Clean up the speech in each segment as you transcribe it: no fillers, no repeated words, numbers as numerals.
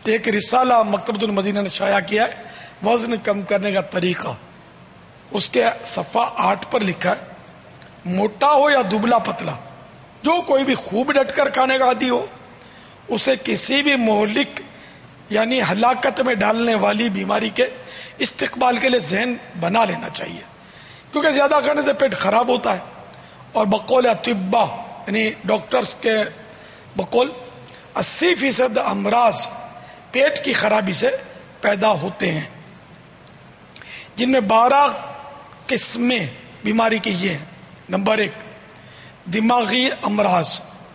ایک رسالہ مکتبۃ المدینہ نے شائع کیا ہے وزن کم کرنے کا طریقہ، اس کے صفحہ 8 پر لکھا ہے موٹا ہو یا دبلا پتلا، جو کوئی بھی خوب ڈٹ کر کھانے کا عادی ہو اسے کسی بھی مہلک یعنی ہلاکت میں ڈالنے والی بیماری کے استقبال کے لیے ذہن بنا لینا چاہیے، کیونکہ زیادہ کھانے سے پیٹ خراب ہوتا ہے، اور بقول اطباء یعنی ڈاکٹرز کے بقول 80% امراض پیٹ کی خرابی سے پیدا ہوتے ہیں، جن میں 12 قسمیں بیماری کی یہ ہیں۔ نمبر 1 دماغی امراض،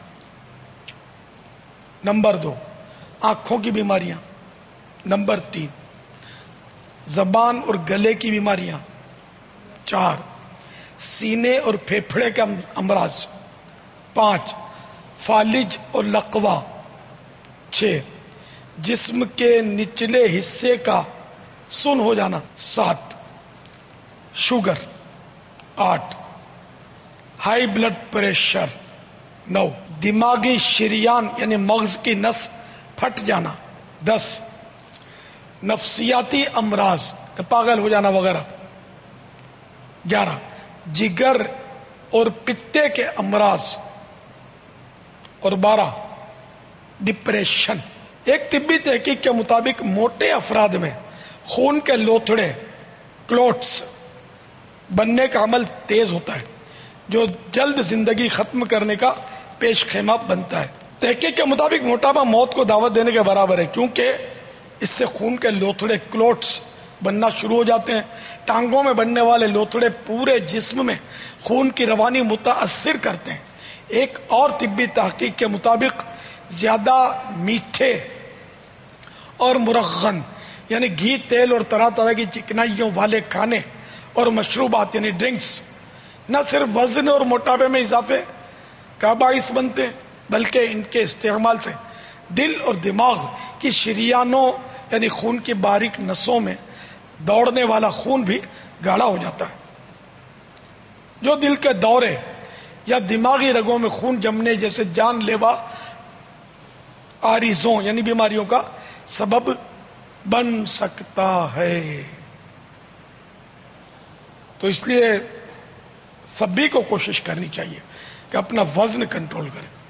نمبر 2 آنکھوں کی بیماریاں، نمبر 3 زبان اور گلے کی بیماریاں، 4 سینے اور پھیپھڑے کے امراض، 5 فالج اور لقوا، 6 جسم کے نچلے حصے کا سن ہو جانا، 7 شوگر، 8 ہائی بلڈ پریشر، 9 دماغی شریان یعنی مغز کی نس پھٹ جانا، 10 نفسیاتی امراض پاگل ہو جانا وغیرہ، 11 جگر اور پتے کے امراض، اور 12 ڈپریشن۔ ایک طبی تحقیق کے مطابق موٹے افراد میں خون کے لوتھڑے کلوٹس بننے کا عمل تیز ہوتا ہے، جو جلد زندگی ختم کرنے کا پیش خیمہ بنتا ہے۔ تحقیق کے مطابق موٹاپا موت کو دعوت دینے کے برابر ہے، کیونکہ اس سے خون کے لوتھڑے کلوٹس بننا شروع ہو جاتے ہیں۔ ٹانگوں میں بننے والے لوتھڑے پورے جسم میں خون کی روانی متاثر کرتے ہیں۔ ایک اور طبی تحقیق کے مطابق زیادہ میٹھے اور مرغن یعنی گھی، تیل اور طرح طرح کی چکنائیوں والے کھانے اور مشروبات یعنی ڈرنکس نہ صرف وزن اور موٹاپے میں اضافے کا باعث بنتے ہیں، بلکہ ان کے استعمال سے دل اور دماغ کی شریانوں یعنی خون کی باریک نسوں میں دوڑنے والا خون بھی گاڑھا ہو جاتا ہے، جو دل کے دورے یا دماغی رگوں میں خون جمنے جیسے جان لیوا آریزوں یعنی بیماریوں کا سبب بن سکتا ہے۔ تو اس لیے سبھی کو کوشش کرنی چاہیے کہ اپنا وزن کنٹرول کریں۔